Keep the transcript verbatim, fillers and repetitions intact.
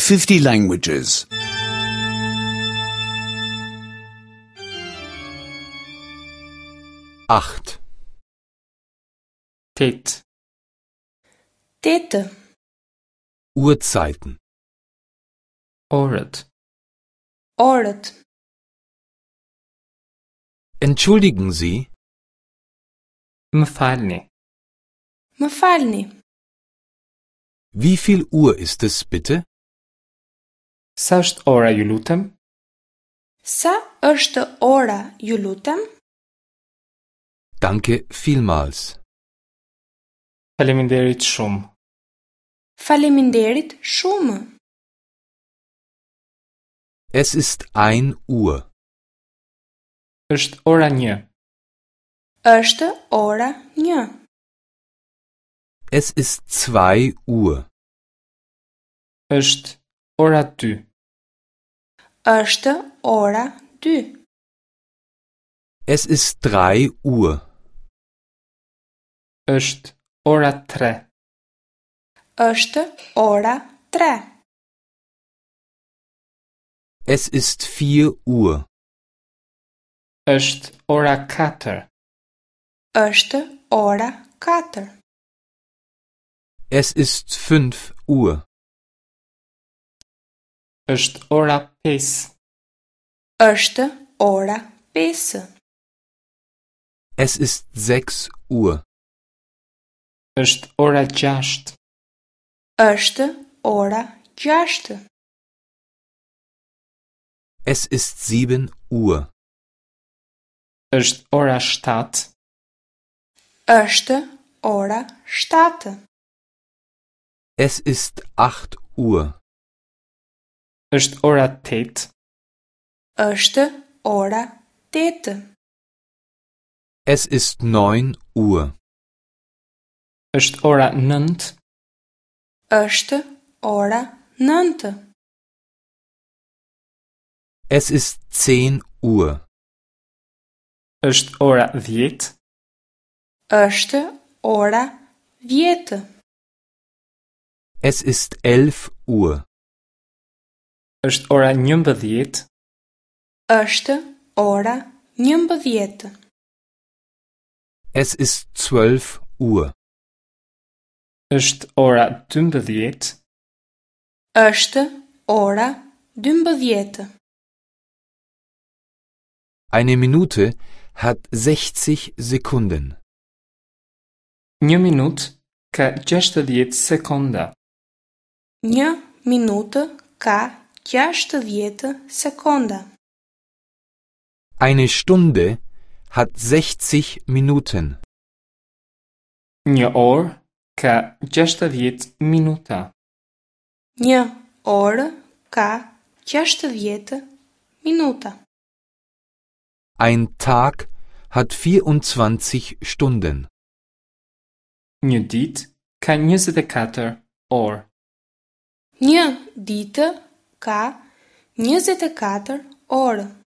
fifty languages. acht, tet, Tete. Uhrzeiten, orët, Orët. entschuldigen Sie, më falni, Më falni. wie viel Uhr ist es bitte? sa është ora ju lutem? Sa është ora, ju lutem? Danke vielmals. Faleminderit shumë. Faleminderit shumë. Es ist ein Uhr. Është ora një. Është ora një. Es ist zwei Uhr. Është ora dy. Është ora dy. Es ist drei Uhr. Është ora tre. Është ora tre. Es ist vier Uhr. Është ora katër. Është ora katër. Es ist fünf Uhr. Është ora pesë. Është ora pesë. Es ist sechs Uhr. Është ora gjashtë. Është ora gjashtë. Es ist sieben Uhr. Është ora shtatë. Është ora shtatë. Es ist acht Uhr. Është ora tetë. Është ora tetë. Es ist neun Uhr. Është ora nëntë. Është ora nëntë. Es ist zehn Uhr. Është ora dhjetë. Është ora dhjetë. Es ist elf Uhr. Është ora njëmbëdhjetë. Është ora njëmbëdhjetë. Es ist zwölf Uhr. Është ora dymbëdhjetë. Është ora dymbëdhjetë. Eine Minute hat sechzig Sekunden. Një minutë ka gjashtëdhjetë sekonda. Një minutë ka gjashtëdhjetë sekonda. Eine Stunde hat sechzig Minuten. Një orë ka gjashtëdhjetë minuta. Një orë ka gjashtëdhjetë minuta. Ein Tag hat vierundzwanzig Stunden. Një ditë ka njëzet e katër orë. Një ditë ka njëzet e katër orë.